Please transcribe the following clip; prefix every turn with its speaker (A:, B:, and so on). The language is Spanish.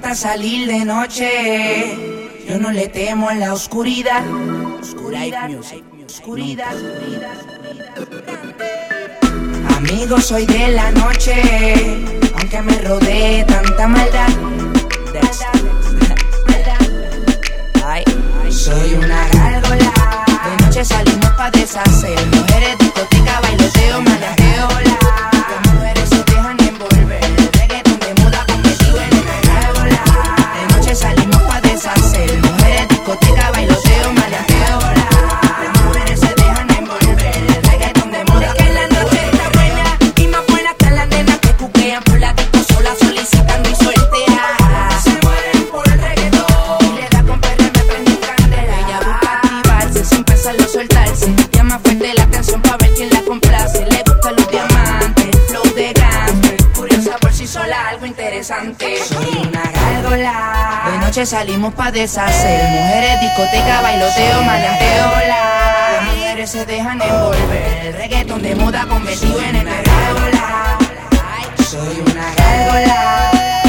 A: encanta salir de noche. Yo no le temo a la oscuridad. Oscuridad. Amigo, soy de la noche, aunque me rodee tanta maldad. Ay, soy una gárgola. De noche salimos pa' deshacer. Mujeres, discoteca, bailoteo, manajeo. Las mujeres se dejan envolver. Reggaeton de moda convertido en una gárgola. De noche salimos pa' deshacer. Mujeres, discoteca, bailoteo, manajeo. Las mujeres se dejan envolver. Reggaeton de moda. Que la noche está buena y más buena están las nenas que cuquean por la disco sola solicitando y solteras. Se mueren por el reggaetón y le da con perre, me prende candela. Ella busca activarse sin pensarlo soltarse. Llama fuerte la atención pa' ver quién la complace. Le gustan los diamantes, flow de gangster. Curiosa por sí sola, algo interesante. Soy una gárgola. De noche salimos pa' deshacer. Mujeres, discoteca, bailoteo, maleanteo. Las mujeres se dejan envolver. El reggaeton de moda convertido en una gárgola. Soy una gárgola.